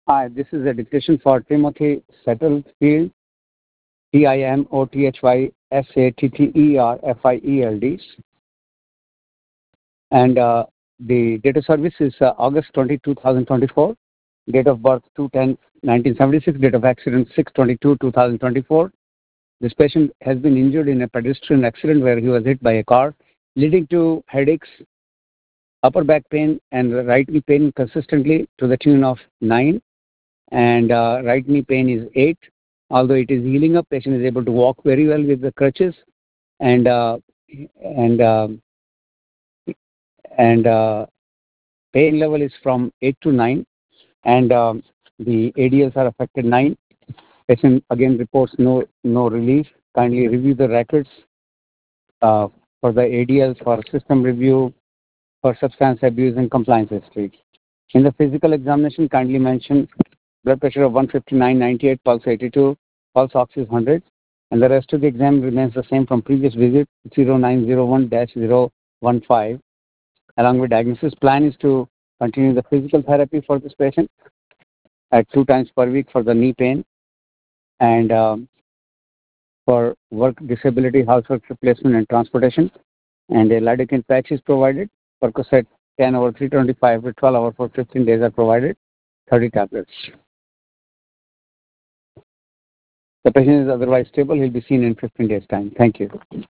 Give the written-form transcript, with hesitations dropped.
Hi, this is a discussion for Timothy Satterfield, Timothy Satterfield, and the date of service is August 20, 2024, date of birth 2/10/1976, date of accident 6/22/2024. This patient has been injured in a pedestrian accident where he was hit by a car, leading to headaches, upper back pain, and right knee pain consistently to the tune of 9, and right knee pain is 8. Although it is healing up, patient is able to walk very well with the crutches, and and uh, and pain level is from 8 to 9, and the ADLs are affected 9. Patient again reports no relief. Kindly review the records uh, for the ADLs for system review, for substance abuse and compliance history. In the physical examination, kindly mention blood pressure of 159/98, pulse 82, pulse ox is 100, and the rest of the exam remains the same from previous visit 0901-015. Along with diagnosis, plan is to continue the physical therapy for this patient at 2 times per week for the knee pain, and for work disability, housework replacement and transportation, and a lidocaine patch is provided. Percocet 10 over 325 with 12 hours for 15 days are provided, 30 tablets. The patient is otherwise stable. He'll be seen in 15 days' time. Thank you.